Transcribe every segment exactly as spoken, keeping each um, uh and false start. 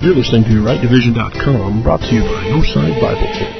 You're listening to right division dot com, brought to you by Northside Bible Church.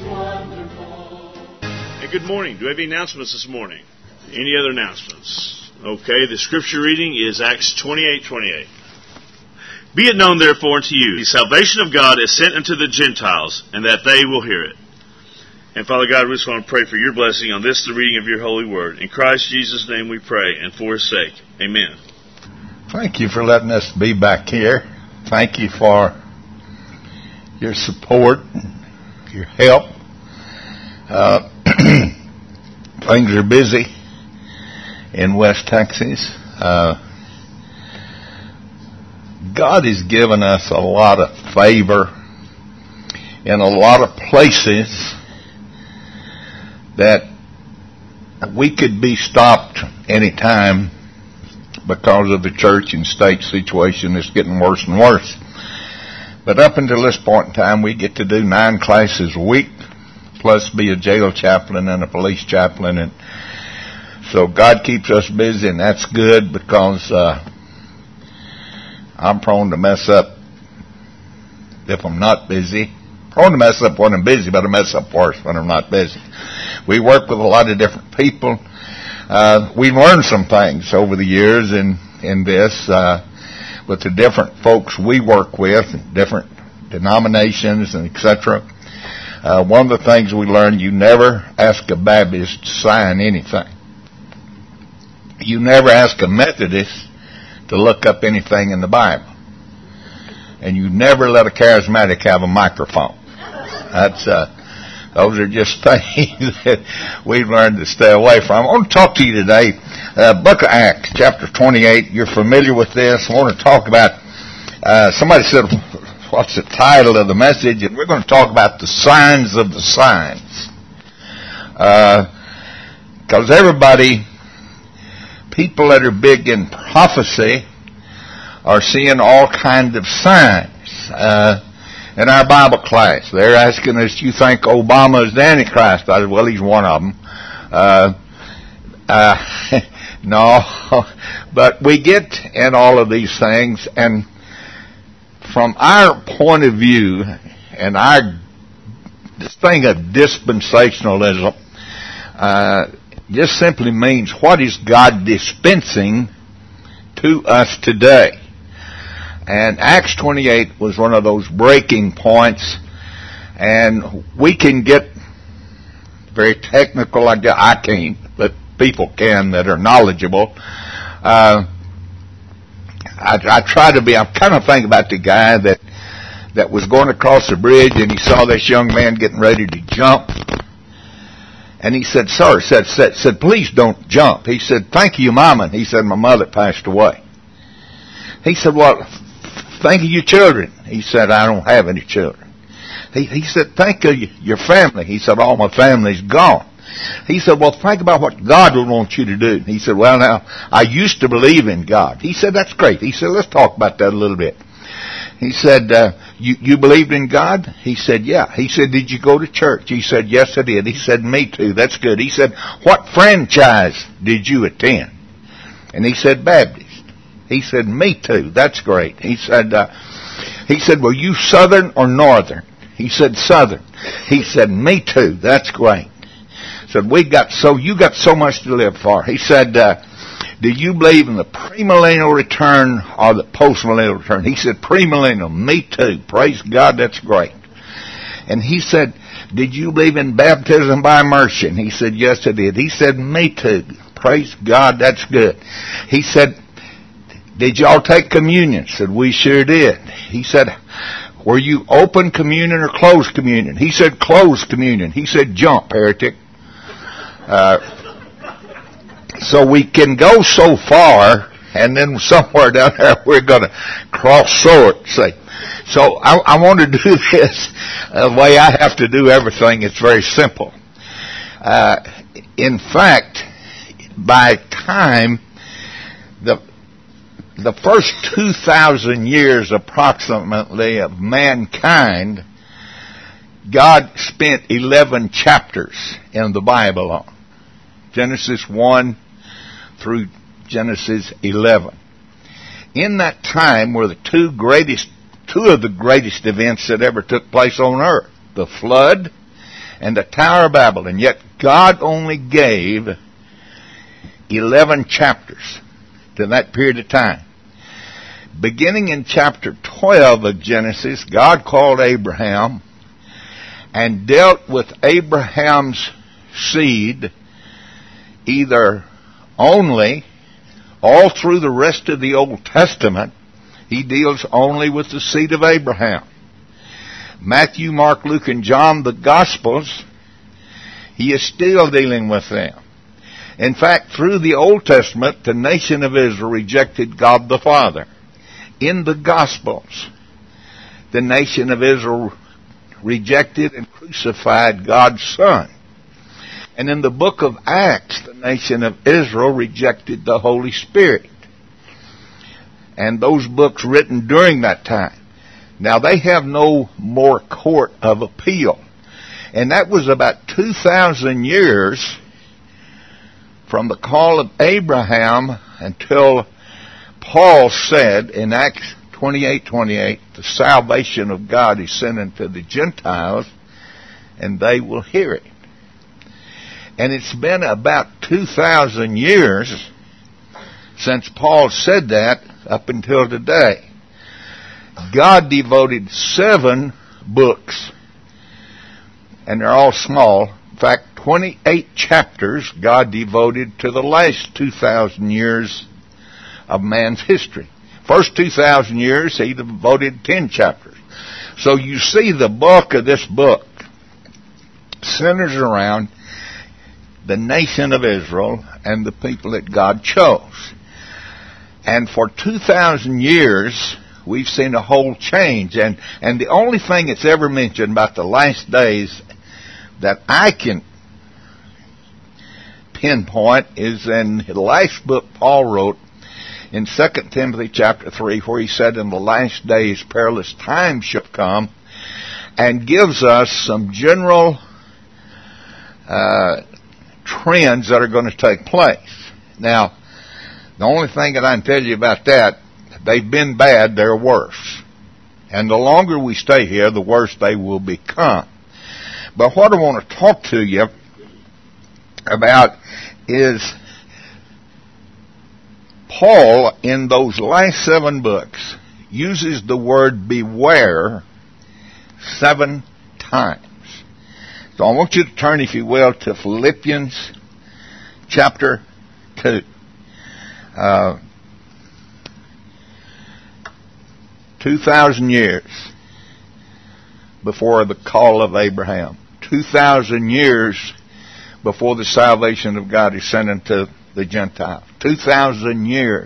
Hey, good morning. Do we have any announcements this morning? Any other announcements? Okay, the scripture reading is Acts twenty-eight twenty-eight. Be it known therefore unto you, the salvation of God is sent unto the Gentiles, and that they will hear it. And Father God, we just want to pray for your blessing on this, the reading of your holy word. In Christ Jesus' name we pray, and for his sake. Amen. Thank you for letting us be back here. Thank you for your support, your help. Uh, things are busy in West Texas. Uh, God has given us a lot of favor in a lot of places that we could be stopped any time because of the church and state situation is getting worse and worse. But up until this point in time, we get to do nine classes a week, plus be a jail chaplain and a police chaplain. And so God keeps us busy, and that's good because uh, I'm prone to mess up if I'm not busy. Prone to mess up when I'm busy, but I mess up worse when I'm not busy. We work with a lot of different people. Uh, we learned some things over the years in, in this, uh, with the different folks we work with, different denominations and et cetera. Uh, one of the things we learned, you never ask a Baptist to sign anything. You never ask a Methodist to look up anything in the Bible. And you never let a charismatic have a microphone. That's, uh, those are just things that we've learned to stay away from. I want to talk to you today, uh, Book of Acts, chapter twenty-eight. You're familiar with this. I want to talk about, uh, somebody said, what's the title of the message? And we're going to talk about the signs of the signs. Because uh, everybody, people that are big in prophecy are seeing all kinds of signs. Uh, in our Bible class, they're asking us, you think Obama is the Antichrist? I said, well, he's one of them. Uh, uh, no, but we get in all of these things, and from our point of view, and our, this thing of dispensationalism, uh, just simply means what is God dispensing to us today. And Acts twenty-eight was one of those breaking points, and we can get very technical like that. I can't, but people can that are knowledgeable. Uh, I, I try to be, I'm kind of thinking about the guy that, that was going across the bridge and he saw this young man getting ready to jump. And he said, sir, said, said, said, please don't jump. He said, thank you, Mama. And he said, my mother passed away. He said, well, think of your children. He said, I don't have any children. He, he said, think of your family. He said, all my family's gone. He said, well, think about what God would want you to do. He said, well, now, I used to believe in God. He said, that's great. He said, let's talk about that a little bit. He said, uh, you, you believed in God? He said, yeah. He said, did you go to church? He said, yes, I did. He said, me too. That's good. He said, what franchise did you attend? And he said, Baptist. He said, me too. That's great. He said, uh, he said, were you Southern or Northern? He said, Southern. He said, me too. That's great. Said, we got so, you got so much to live for. He said, uh, do you believe in the premillennial return or the postmillennial return? He said, premillennial. Me too. Praise God. That's great. And he said, did you believe in baptism by immersion? He said, yes, I did. He said, me too. Praise God. That's good. He said, did y'all take communion? Said, we sure did. He said, were you open communion or closed communion? He said, closed communion. He said, jump, heretic. Uh, so we can go so far, and then somewhere down there we're going to cross swords. See. So I, I want to do this uh, the way I have to do everything. It's very simple. Uh, in fact, by time, the the first two thousand years approximately of mankind, God spent eleven chapters in the Bible on. Genesis one through Genesis eleven. In that time were the two greatest two of the greatest events that ever took place on earth, the flood and the Tower of Babel. And yet God only gave eleven chapters to that period of time. Beginning in chapter twelve of Genesis, God called Abraham and dealt with Abraham's seed either only, all through the rest of the Old Testament, he deals only with the seed of Abraham. Matthew, Mark, Luke, and John, the Gospels, he is still dealing with them. In fact, through the Old Testament, the nation of Israel rejected God the Father. In the Gospels, the nation of Israel rejected and crucified God's Son. And in the book of Acts, the nation of Israel rejected the Holy Spirit. And those books written during that time. Now, they have no more court of appeal. And that was about two thousand years from the call of Abraham until Paul said in Acts twenty-eight twenty-eight, the salvation of God is sent unto the Gentiles, and they will hear it. And it's been about two thousand years since Paul said that up until today. God devoted seven books, and they're all small. In fact, twenty-eight chapters God devoted to the last two thousand years of man's history. First two thousand years, he devoted ten chapters. So you see the bulk of this book centers around the nation of Israel and the people that God chose. And for two thousand years, we've seen a whole change. And, and the only thing that's ever mentioned about the last days that I can pinpoint is in the last book Paul wrote in Second Timothy chapter three, where he said, in the last days perilous times shall come, and gives us some general uh, trends that are going to take place. Now, the only thing that I can tell you about that, they've been bad, they're worse. And the longer we stay here, the worse they will become. But what I want to talk to you about is Paul, in those last seven books, uses the word beware seven times. So I want you to turn, if you will, to Philippians chapter two. Uh, two thousand years before the call of Abraham. Two thousand years before the salvation of God is sent unto the Gentiles. Two thousand years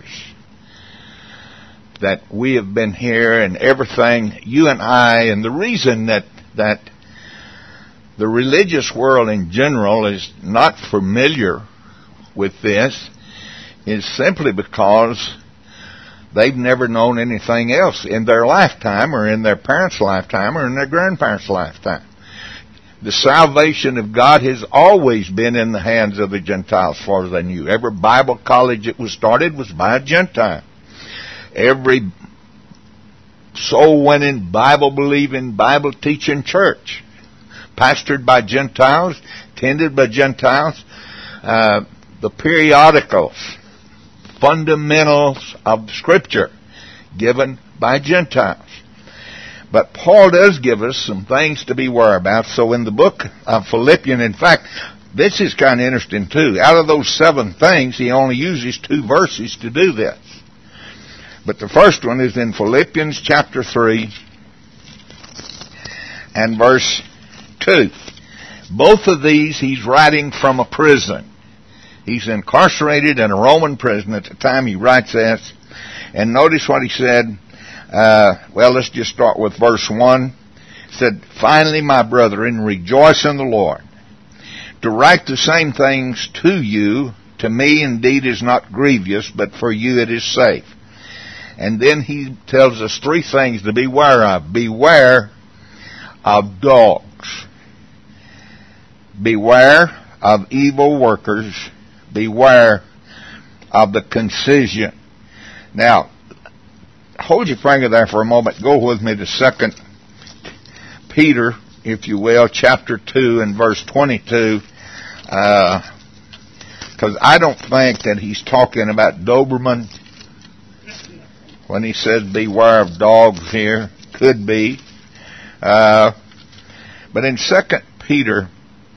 that we have been here, and everything, you and I, and the reason that, that the religious world in general is not familiar with this is simply because they've never known anything else in their lifetime, or in their parents' lifetime, or in their grandparents' lifetime. The salvation of God has always been in the hands of the Gentiles, as far as I knew. Every Bible college that was started was by a Gentile. Every soul-winning, Bible-believing, Bible-teaching church, pastored by Gentiles, tended by Gentiles, uh, the periodicals, fundamentals of Scripture, given by Gentiles. But Paul does give us some things to beware about. So in the book of Philippians, in fact, this is kind of interesting too. Out of those seven things, he only uses two verses to do this. But the first one is in Philippians chapter three and verse two. Both of these he's writing from a prison. He's incarcerated in a Roman prison at the time he writes this. And notice what he said. Uh, well, let's just start with verse one. It said, finally, my brethren, rejoice in the Lord. To write the same things to you, to me indeed is not grievous, but for you it is safe. And then he tells us three things to beware of. Beware of dogs. Beware of evil workers. Beware of the concision. Now, hold your finger there for a moment. Go with me to Second Peter, if you will, chapter two and verse twenty-two. Because uh, I don't think that he's talking about Doberman when he says beware of dogs here. Could be. Uh, but in Second Peter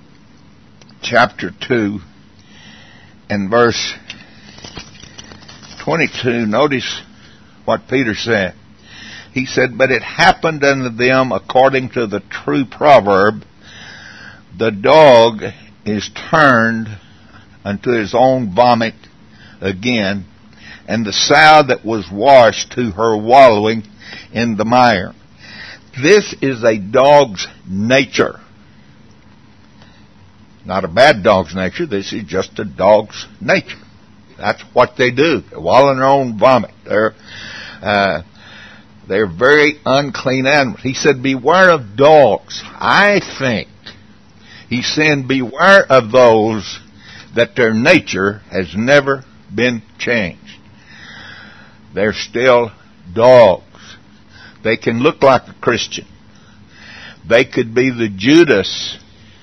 chapter two and verse twenty-two, notice what Peter said. He said, but it happened unto them according to the true proverb, the dog is turned unto his own vomit again, and the sow that was washed to her wallowing in the mire. This is a dog's nature. Not a bad dog's nature. This is just a dog's nature. That's what they do. They wallow in their own vomit. They're, uh, they're very unclean animals. He said, beware of dogs. I think he's saying beware of those that their nature has never been changed. They're still dogs. They can look like a Christian. They could be the Judas.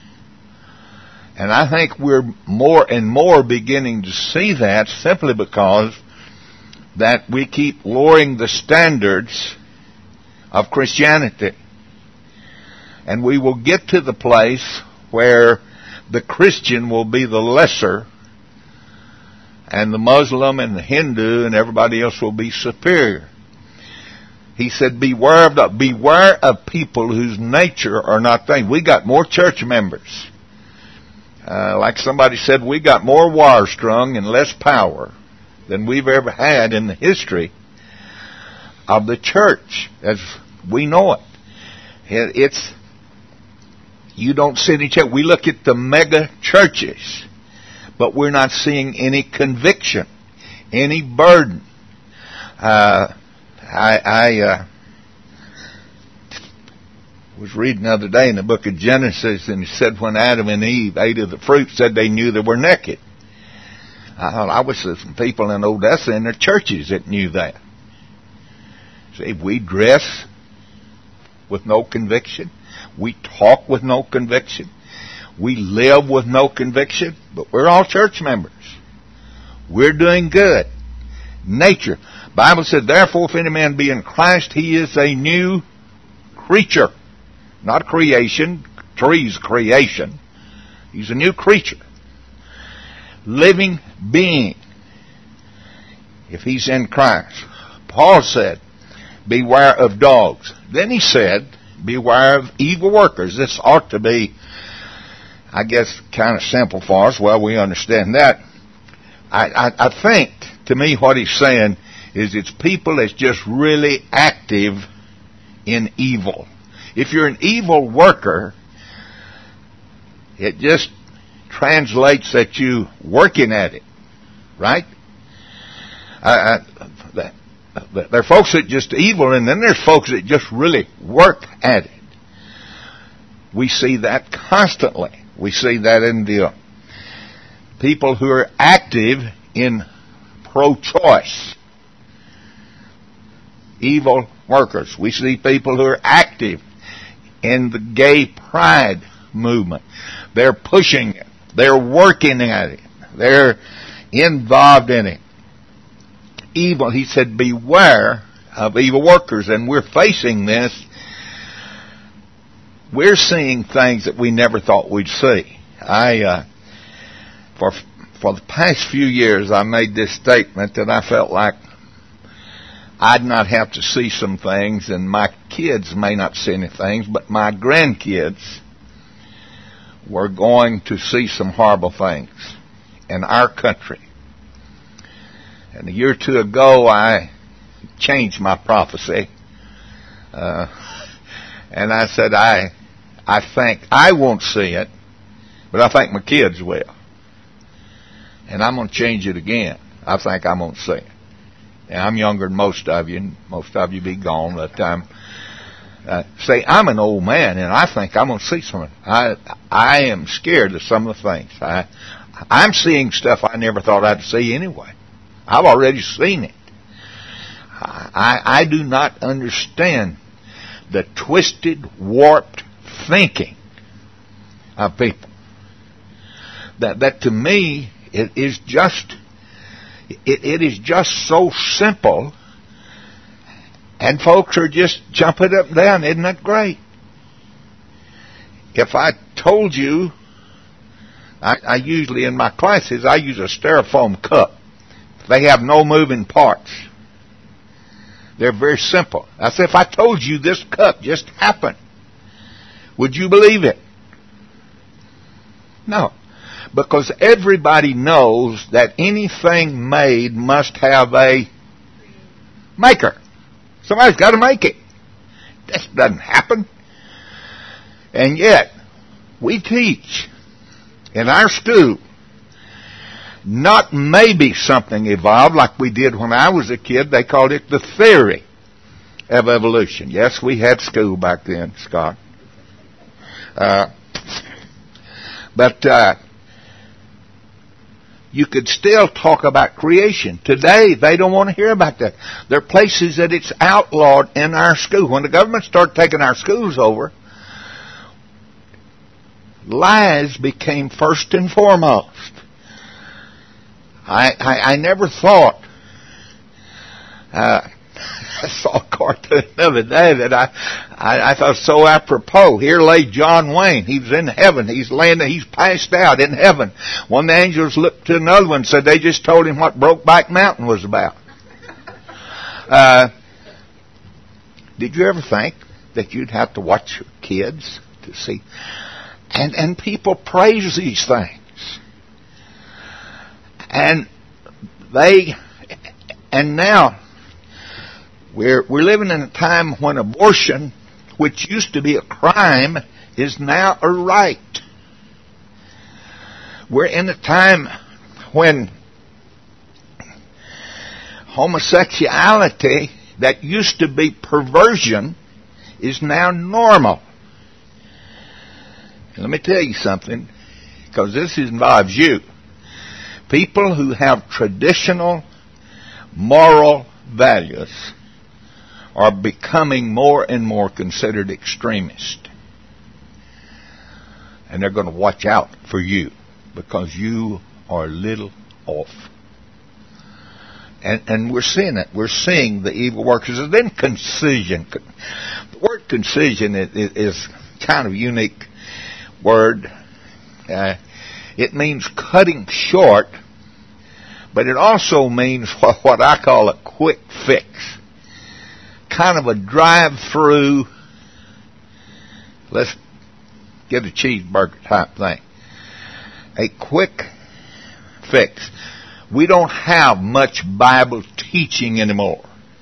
And I think we're more and more beginning to see that simply because that we keep lowering the standards of Christianity. And we will get to the place where the Christian will be the lesser and the Muslim and the Hindu and everybody else will be superior. He said, beware of the, beware of people whose nature are not things. We got more church members. Uh, like somebody said, we got more wire strung and less power than we've ever had in the history of the church as we know it. It's, you don't see any church. We look at the mega churches, but we're not seeing any conviction, any burden. Uh, I, I uh, was reading the other day in the book of Genesis, and it said when Adam and Eve ate of the fruit, said they knew they were naked. I thought, I wish there's some people in Odessa in their churches that knew that. See, we dress with no conviction. We talk with no conviction. We live with no conviction. But we're all church members. We're doing good. Nature. Bible said, therefore, if any man be in Christ, he is a new creature. Not creation. Trees creation. He's a new creature. Living being. If he's in Christ. Paul said, beware of dogs. Then he said, beware of evil workers. This ought to be, I guess, kind of simple for us. Well, we understand that. I, I, I think, to me, what he's saying is it's people that's just really active in evil. If you're an evil worker, it just translates that you working at it, right? I, I, there are folks that just evil, and then there's folks that just really work at it. We see that constantly. We see that in the people who are active in pro-choice. Evil workers. We see people who are active in the gay pride movement. They're pushing it. They're working at it. They're involved in it. Evil, he said, beware of evil workers. And we're facing this. We're seeing things that we never thought we'd see. I, uh, for, for the past few years, I made this statement that I felt like I'd not have to see some things, and my kids may not see any things, but my grandkids were going to see some horrible things in our country. And a year or two ago, I changed my prophecy. Uh, and I said, I, I think I won't see it, but I think my kids will. And I'm going to change it again. I think I'm going to see it. And I'm younger than most of you, and most of you be gone by the time. Uh, say, I'm an old man, and I think I'm going to see something. I, I am scared of some of the things. I, I'm seeing stuff I never thought I'd see anyway. I've already seen it. I, I do not understand the twisted, warped thinking of people. That that to me it is just it, it is just so simple, and folks are just jumping up and down. Isn't that great? If I told you, I, I usually in my classes I use a styrofoam cup. They have no moving parts. They're very simple. I said, if I told you this cup just happened, would you believe it? No. Because everybody knows that anything made must have a maker. Somebody's got to make it. This doesn't happen. And yet, we teach in our school, not maybe something evolved like we did when I was a kid. They called it the theory of evolution. Yes, we had school back then, Scott. Uh, but uh, you could still talk about creation. Today, they don't want to hear about that. There are places that it's outlawed in our school. When the government started taking our schools over, lies became first and foremost. I, I, I never thought, uh, I saw a cartoon the other day that I, I, I thought so apropos. Here lay John Wayne. He was in heaven. He's laying there. He's passed out in heaven. One of the angels looked to another one and said they just told him what Brokeback Mountain was about. Uh, did you ever think that you'd have to watch your kids to see? And, and people praise these things. And they, and now, we're, we're living in a time when abortion, which used to be a crime, is now a right. We're in a time when homosexuality, that used to be perversion, is now normal. And let me tell you something, because this involves you. People who have traditional moral values are becoming more and more considered extremist. And they're going to watch out for you because you are a little off. And, and we're seeing it. We're seeing the evil workers. And then concision. The word concision is, is, is kind of a unique word. Uh, It means cutting short, but it also means what, what I call a quick fix. Kind of a drive-through, let's get a cheeseburger type thing. A quick fix. We don't have much Bible teaching anymore.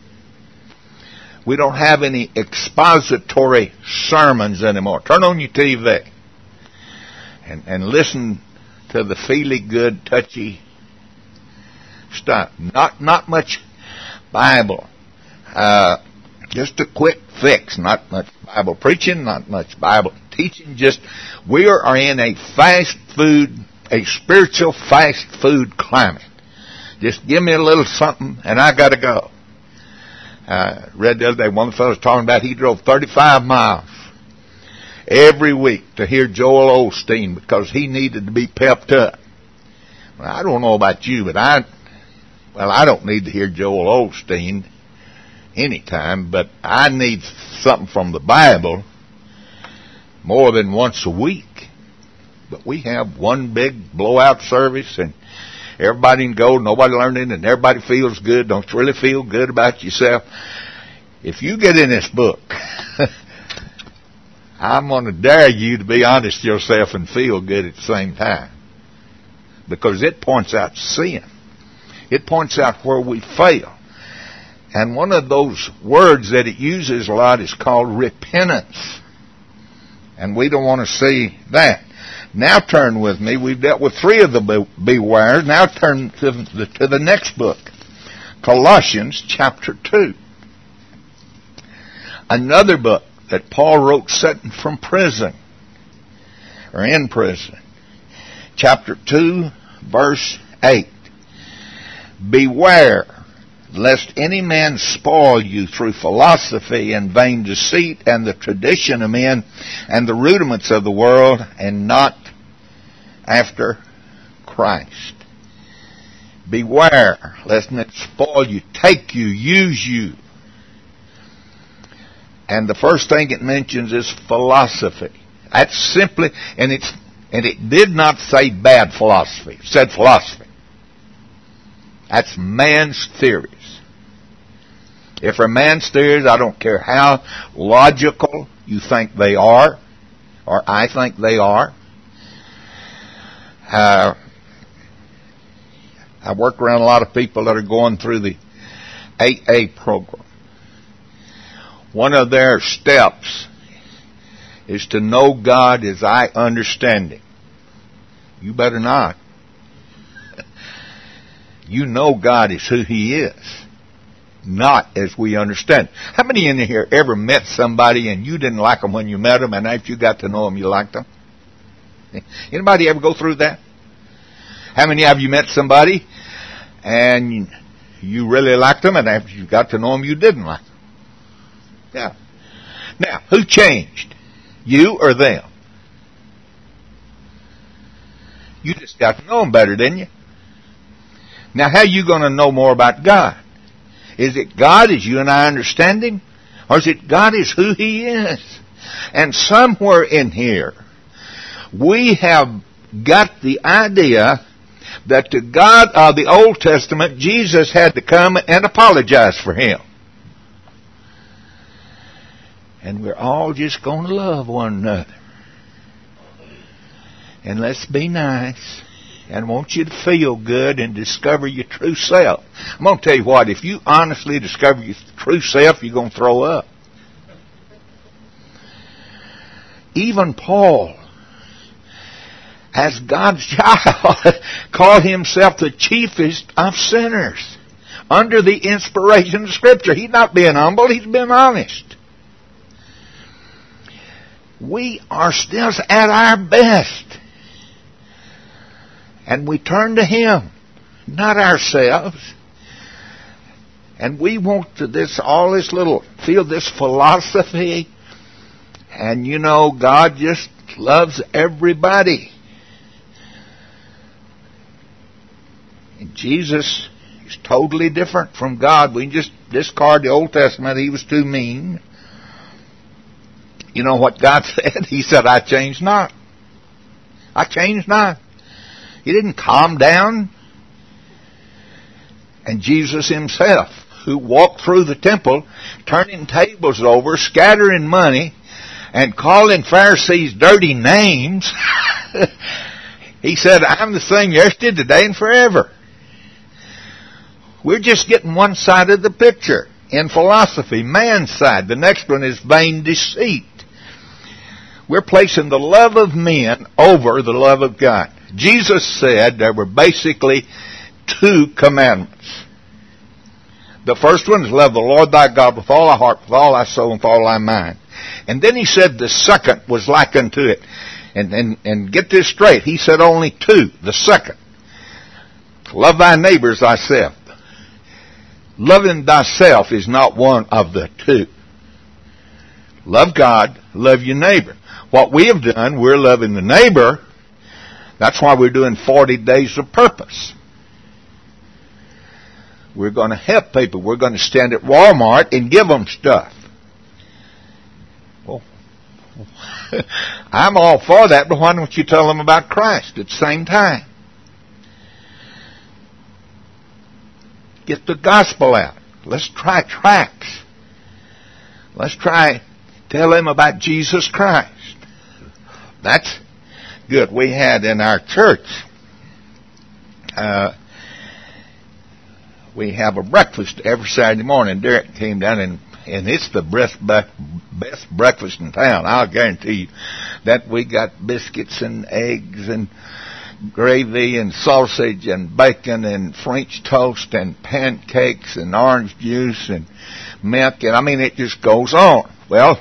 We don't have any expository sermons anymore. Turn on your T V and, and listen to the feely good, touchy stuff. Not not much Bible. Uh, just a quick fix. Not much Bible preaching. Not much Bible teaching. Just we are in a fast food, a spiritual fast food climate. Just give me a little something, and I got to go. Uh, read the other day, one of the fellows talking about he drove thirty-five miles every week to hear Joel Osteen because he needed to be pepped up. Well, I don't know about you, but I, well, I don't need to hear Joel Osteen anytime, but I need something from the Bible more than once a week. But we have one big blowout service, and everybody can go, nobody learning, and everybody feels good. Don't you really feel good about yourself? If you get in this book, I'm going to dare you to be honest to yourself and feel good at the same time. Because it points out sin. It points out where we fail. And one of those words that it uses a lot is called repentance. And we don't want to see that. Now turn with me. We've dealt with three of the beware. Now turn to the, to the next book. Colossians chapter two. Another book that Paul wrote sitting from prison, or in prison. Chapter two, verse eight. Beware lest any man spoil you through philosophy and vain deceit and the tradition of men and the rudiments of the world, and not after Christ. Beware lest men spoil you, take you, use you. And the first thing it mentions is philosophy. That's simply, and it's and it did not say bad philosophy. It said philosophy. That's man's theories. If they're man's theories, I don't care how logical you think they are, or I think they are. Uh, I work around a lot of people that are going through the A A program. One of their steps is to know God as I understand Him. You better not. You know God is who He is, not as we understand. How many in here ever met somebody and you didn't like them when you met them, and after you got to know them, you liked them? Anybody ever go through that? How many of you met somebody and you really liked them, and after you got to know them, you didn't like them? Yeah. Now, who changed? You or them? You just got to know them better, didn't you? Now, how are you going to know more about God? Is it God as you and I understand Him? Or is it God as who He is? And somewhere in here, we have got the idea that the God of the Old Testament, Jesus had to come and apologize for Him. And we're all just going to love one another. And let's be nice. And I want you to feel good and discover your true self. I'm going to tell you what, if you honestly discover your true self, you're going to throw up. Even Paul, as God's child, called himself the chiefest of sinners under the inspiration of Scripture. He's not being humble, he's being honest. We are still at our best. And we turn to Him, not ourselves. And we want to this, all this little, feel this philosophy. And you know, God just loves everybody. And Jesus is totally different from God. We can just discard the Old Testament. He was too mean. You know what God said? He said, I change not. I change not. He didn't calm down. And Jesus Himself, who walked through the temple, turning tables over, scattering money, and calling Pharisees dirty names, He said, I'm the same yesterday, today, and forever. We're just getting one side of the picture in philosophy, man's side. The next one is vain deceit. We're placing the love of men over the love of God. Jesus said there were basically two commandments. The first one is love the Lord thy God with all thy heart, with all thy soul, and with all thy mind. And then He said the second was like unto it. And, and, and get this straight. He said only two. The second. Love thy neighbor as thyself. Loving thyself is not one of the two. Love God, love your neighbor. What we have done, we're loving the neighbor. That's why we're doing forty days of purpose. We're going to help people. We're going to stand at Walmart and give them stuff. Well, I'm all for that, but why don't you tell them about Christ at the same time? Get the gospel out. Let's try tracts. Let's try tell them about Jesus Christ. That's good. We had in our church, uh, we have a breakfast every Saturday morning. Derek came down and and it's the best best breakfast in town. I'll guarantee you that we got biscuits and eggs and gravy and sausage and bacon and French toast and pancakes and orange juice and milk, and I mean it just goes on. Well,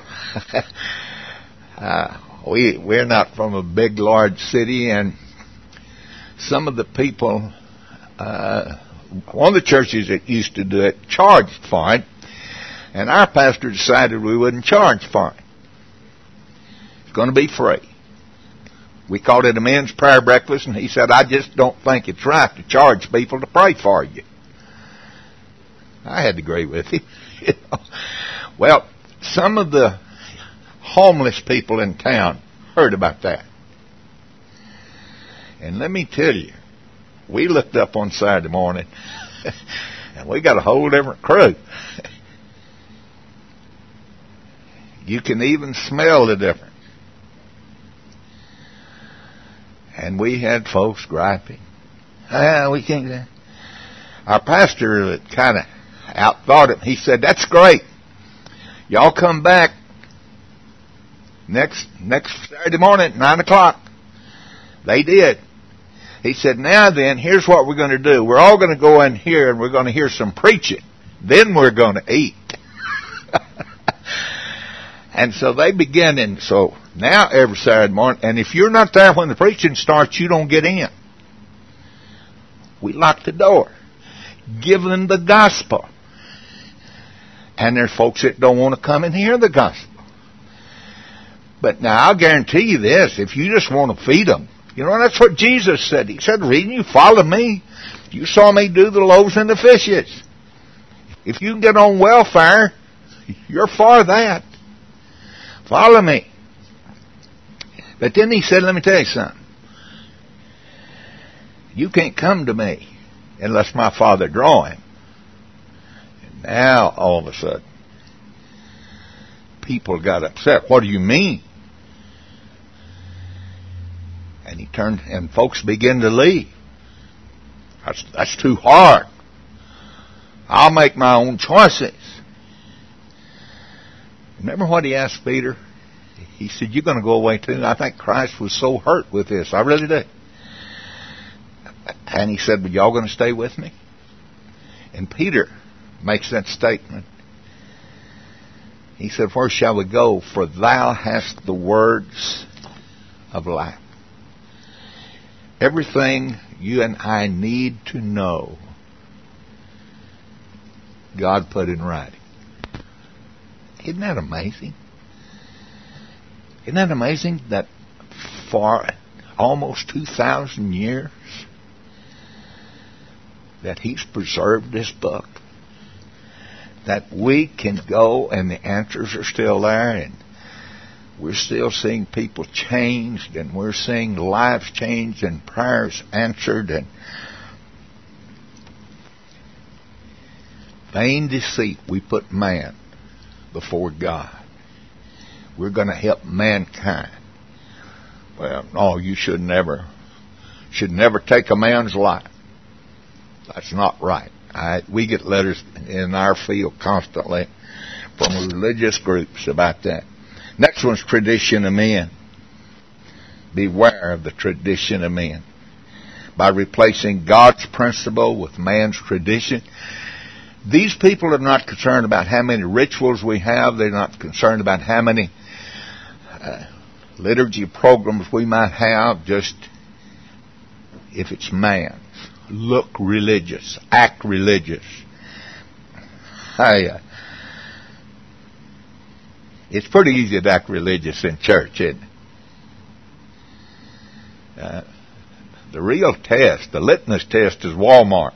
uh, we we're not from a big large city, and some of the people uh, one of the churches that used to do it charged for it, and our pastor decided we wouldn't charge for it. It's going to be free. We called it a men's prayer breakfast, and he said, I just don't think it's right to charge people to pray for you. I had to agree with him. You know? Well, some of the homeless people in town heard about that. And let me tell you, we looked up on Saturday morning, and we got a whole different crew. You can even smell the difference. And we had folks griping. Ah, we can't. Our pastor kind of outthought him. He said, that's great. Y'all come back next next Saturday morning at nine o'clock. They did. He said, now then, here's what we're going to do. We're all going to go in here and we're going to hear some preaching. Then we're going to eat. And so they begin, and so now every Saturday morning, and if you're not there when the preaching starts, you don't get in. We lock the door. Give them the gospel. And there's folks that don't want to come and hear the gospel. But now I'll guarantee you this, if you just want to feed them, you know, that's what Jesus said. He said, reading, you follow me. You saw me do the loaves and the fishes. If you can get on welfare, you're for that. Follow me. But then he said, let me tell you something. You can't come to me unless my Father draw him. And now, all of a sudden, people got upset. What do you mean? And he turned, and folks began to leave. That's, that's too hard. I'll make my own choices. Remember what he asked Peter? He said, you're going to go away too? And I think Christ was so hurt with this. I really did. And he said, but y'all going to stay with me? And Peter makes that statement. He said, where shall we go? For thou hast the words of life. Everything you and I need to know, God put in writing. Isn't that amazing? Isn't that amazing that for almost two thousand years that He's preserved this book? That we can go and the answers are still there, and we're still seeing people changed, and we're seeing lives changed and prayers answered, and vain deceit, we put man before God. We're going to help mankind. Well, no, you should never, should never take a man's life. That's not right. I, we get letters in our field constantly from religious groups about that. Next one's tradition of men. Beware of the tradition of men. By replacing God's principle with man's tradition. These people are not concerned about how many rituals we have. They're not concerned about how many uh, liturgy programs we might have. Just if it's man's. Look religious. Act religious. I, uh, it's pretty easy to act religious in church, isn't it? Uh, the real test, the litmus test, is Walmart.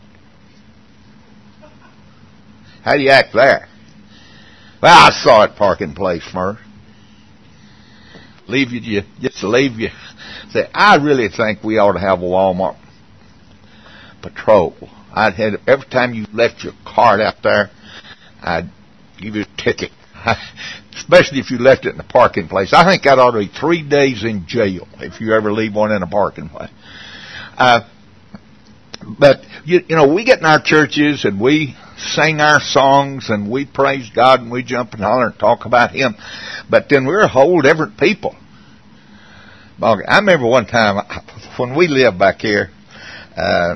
How do you act there? Well, I saw it parking place first. Leave you, you just leave you. Say, I really think we ought to have a Walmart patrol. I'd had every time you left your card out there, I'd give you a ticket. Especially if you left it in a parking place. I think that ought to be three days in jail if you ever leave one in a parking place. Uh, but you, you know, we get in our churches and we sing our songs and we praise God and we jump and holler and talk about Him. But then we're a whole different people. I remember one time when we lived back here, uh,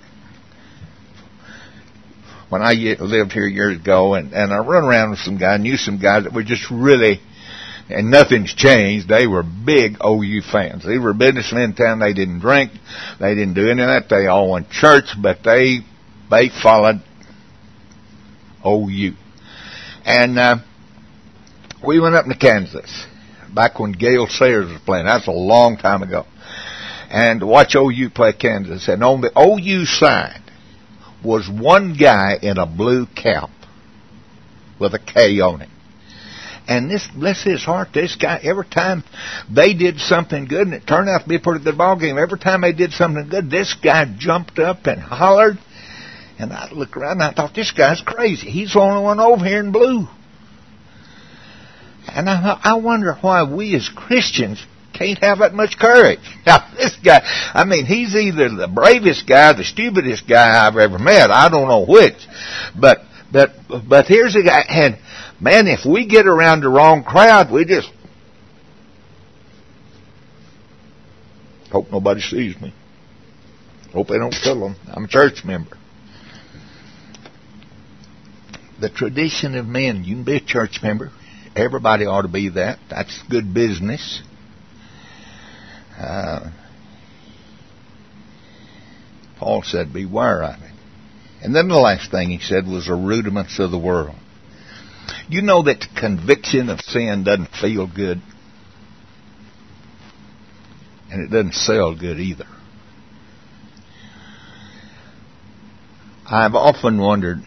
when I lived here years ago, and, and I run around with some guys, knew some guys that were just really, and nothing's changed, they were big O U fans. They were businessmen in town. They didn't drink. They didn't do any of that. They all went to church, but they they followed O U. And uh, we went up to Kansas back when Gale Sayers was playing. That's a long time ago. And to watch O U play Kansas. And on the O U side was one guy in a blue cap with a K on it. And this, bless his heart, this guy, every time they did something good, and it turned out to be a pretty good ball game, every time they did something good, this guy jumped up and hollered. And I looked around and I thought, this guy's crazy. He's the only one over here in blue. And I, I wonder why we as Christians can't have that much courage. Now, this guy, I mean, he's either the bravest guy, the stupidest guy I've ever met. I don't know which. But, but, but here's a guy, and man, if we get around the wrong crowd, we just hope nobody sees me. Hope they don't kill them. I'm a church member. The tradition of men, you can be a church member. Everybody ought to be that. That's good business. Uh, Paul said, beware of it. And then the last thing he said was the rudiments of the world. You know that the conviction of sin doesn't feel good. And it doesn't sell good either. I've often wondered,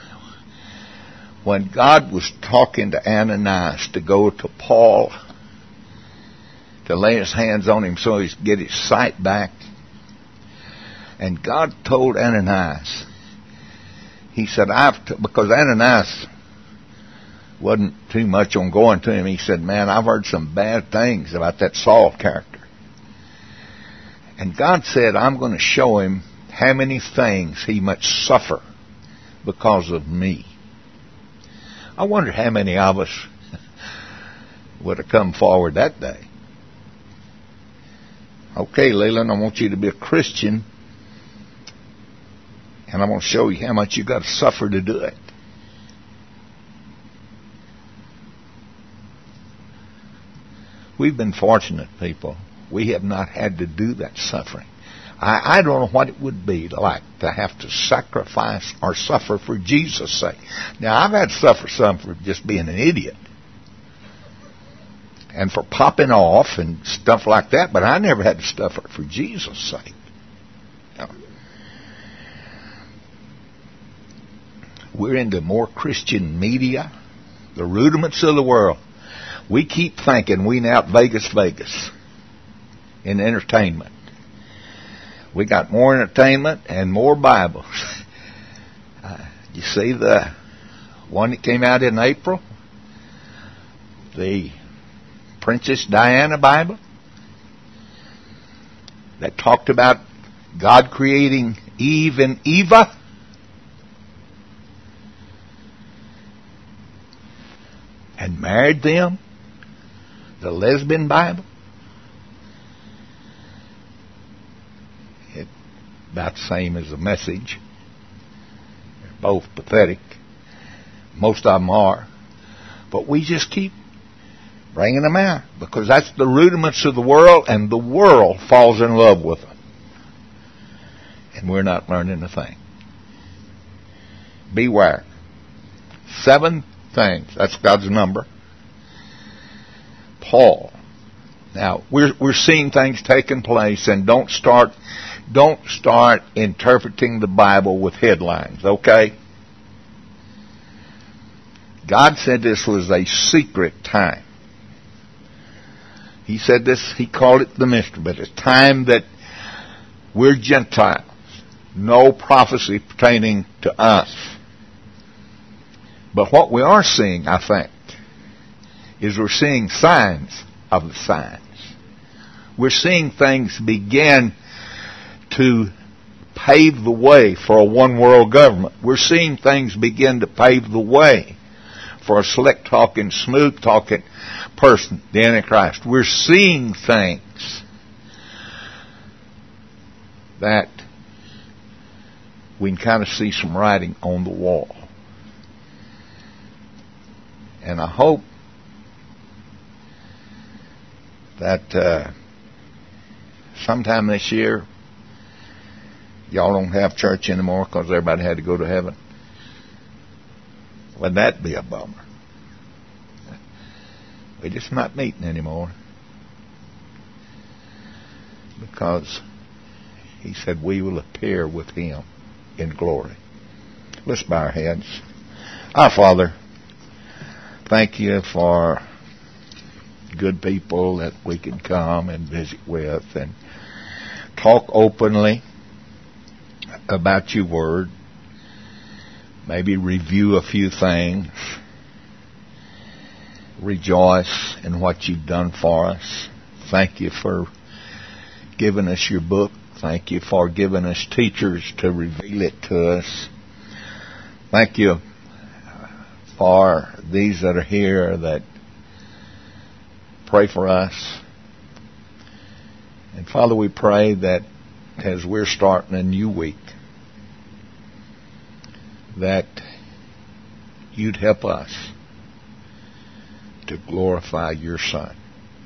when God was talking to Ananias to go to Paul to lay his hands on him so he could get his sight back, and God told Ananias, he said, I've, t-, because Ananias wasn't too much on going to him, he said, man, I've heard some bad things about that Saul character. And God said, I'm going to show him how many things he must suffer because of me. I wonder how many of us would have come forward that day. Okay, Leland, I want you to be a Christian, and I'm going to show you how much you've got to suffer to do it. We've been fortunate, people. We have not had to do that suffering. I, I don't know what it would be like to have to sacrifice or suffer for Jesus' sake. Now, I've had to suffer some for just being an idiot and for popping off and stuff like that, but I never had to suffer for Jesus' sake. No. We're into more Christian media, the rudiments of the world. We keep thinking we now Vegas, Vegas in entertainment. We got more entertainment and more Bibles. Uh, you see the one that came out in April? The Princess Diana Bible? That talked about God creating Eve and Eva? And married them? The lesbian Bible? It's about the same as the message. They're both pathetic. Most of them are. But we just keep bringing them out because that's the rudiments of the world, and the world falls in love with them. And we're not learning a thing. Beware. Seven things. That's God's number. Paul. Now, we're we're seeing things taking place, and don't start don't start interpreting the Bible with headlines, okay? God said this was a secret time. He said this, he called it the mystery, but it's time that we're Gentiles. No prophecy pertaining to us. But what we are seeing, I think, is we're seeing signs of the signs. We're seeing things begin to pave the way for a one-world government. We're seeing things begin to pave the way for a slick-talking, smooth-talking person, the Antichrist. We're seeing things that we can kind of see some writing on the wall. And I hope that uh, sometime this year, y'all don't have church anymore because everybody had to go to heaven. Would that be a bummer? We're just not meeting anymore. Because he said we will appear with him in glory. Let's bow our heads. Our Father, thank you for good people that we can come and visit with and talk openly about your word. Maybe review a few things. Rejoice in what you've done for us. Thank you for giving us your book. Thank you for giving us teachers to reveal it to us. Thank you for these that are here that pray for us. And Father, we pray that as we're starting a new week, that you'd help us to glorify your Son.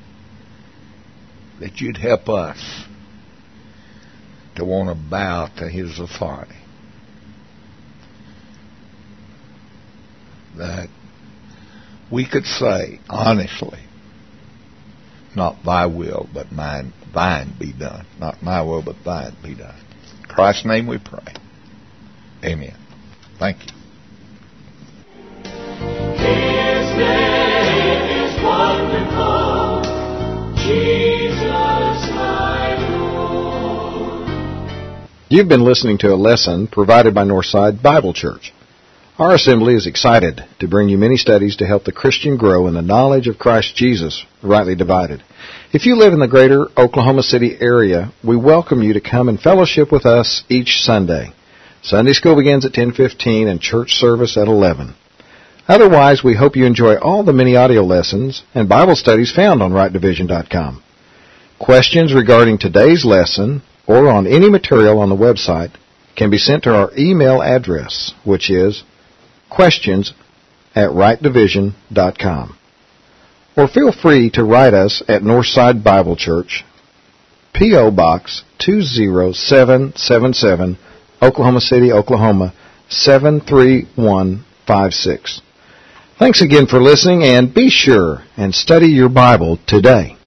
That you'd help us to want to bow to his authority. That we could say honestly, not thy will, but mine, thine be done. Not my will, but thine be done. In Christ's name we pray. Amen. Thank you. His name is wonderful, Jesus my Lord. You've been listening to a lesson provided by Northside Bible Church. Our assembly is excited to bring you many studies to help the Christian grow in the knowledge of Christ Jesus, rightly divided. If you live in the greater Oklahoma City area, we welcome you to come and fellowship with us each Sunday. Sunday school begins at ten fifteen and church service at eleven. Otherwise, we hope you enjoy all the many audio lessons and Bible studies found on right division dot com. Questions regarding today's lesson or on any material on the website can be sent to our email address, which is questions at right division dot com. Or feel free to write us at Northside Bible Church, P O. Box two zero seven seven seven, Oklahoma City, Oklahoma, seven three one five six. Thanks again for listening, and be sure and study your Bible today.